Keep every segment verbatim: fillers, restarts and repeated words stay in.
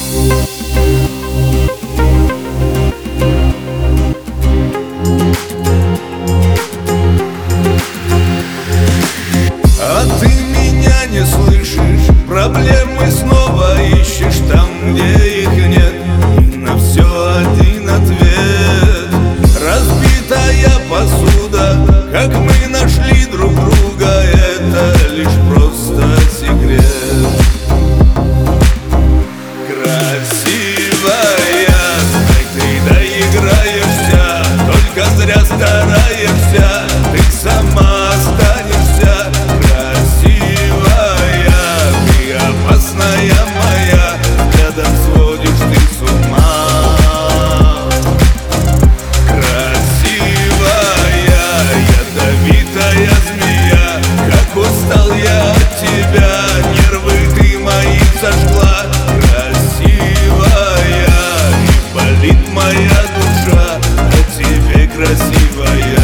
А ты меня не слышишь, проблемы снова ищешь там, где их нет, и на все один ответ. Разбитая посуда, как мы нашли друг друга, это лишь просто секрет. Красивая, знай, ты доиграешься, только зря стараешься, ты сама останешься. Красивая, ты опасная моя, взглядом сводишь ты с ума. Ядовитая змея, как устал я от тебя, нервы ты мои сожгла. Красивая, и болит моя душа от тебе, красивая.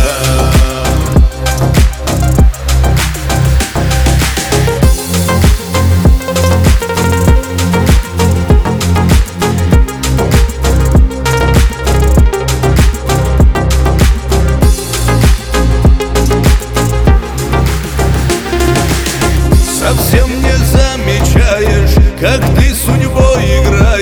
Совсем не замечаешь, как ты судьбой играешь.